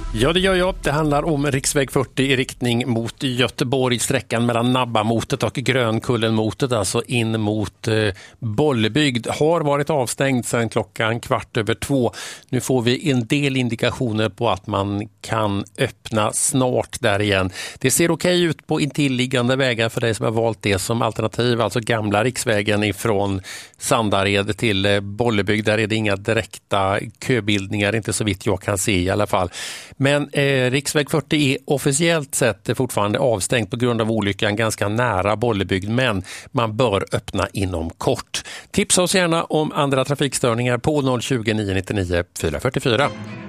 Ja, det gör jag. Det handlar om riksväg 40 i riktning mot Göteborg, sträckan mellan Nabbamotet och Grönkullenmotet, alltså in mot Bollebygd, har varit avstängd sedan klockan 2:15. Nu får vi en del indikationer på att man kan öppna snart där igen. Det ser okej ut på intilliggande vägar för dig som har valt det som alternativ, alltså gamla riksvägen ifrån Sandared till Bollebygd. Där är det inga direkta köbildningar, inte så vitt jag kan se i alla fall. Men riksväg 40 är officiellt sett fortfarande avstängd på grund av olyckan ganska nära Bollebygd, men man bör öppna inom kort. Tipsa oss gärna om andra trafikstörningar på 020 999 444.